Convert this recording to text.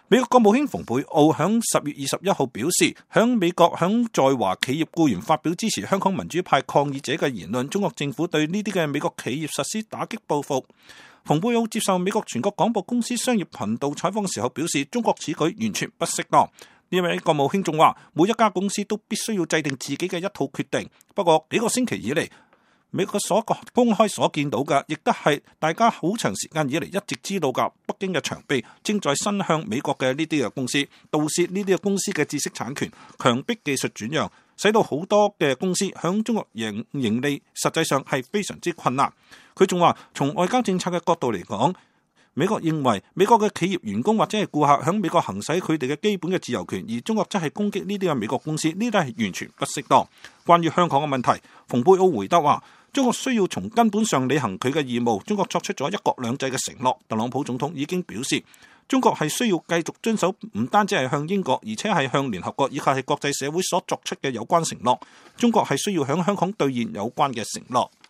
美國國務卿蓬佩奧喺10月21號表示，響美國響在華企業僱員發表支持香港民主派抗議者嘅言論，中國政府對呢啲嘅美國企業實施打擊報復。蓬佩奧接受美國全國廣播公司商業頻道採訪時候表示，中國此舉完全不適當。呢位國務卿仲話，每一家公司都必須要制定自己嘅一套決定。不過幾個星期以嚟，美國所公開所見到嘅，亦都係大家好長時間以嚟一直知道嘅，北京嘅長臂正在伸向美國嘅呢啲嘅公司，盜竊呢啲嘅公司嘅知識產權，強迫技術轉讓，使到好多嘅公司響中國盈利，實際上係非常之困難。佢仲話，從外交政策嘅角度嚟講，美國認為美國嘅企業員工或者係顧客響美國行使佢哋嘅基本嘅自由權，而中國則係攻擊呢啲嘅美國公司，呢啲係完全不適當。關於香港嘅問題，蓬佩奧回答話，中國需要從根本上履行佢嘅義務。中國作出咗一國兩制嘅承諾，特朗普總統已經表示，中國係需要繼續遵守唔單止係向英國，而且係向聯合國以及係國際社會所作出嘅有關承諾。中國係需要響香港兌現有關嘅承諾。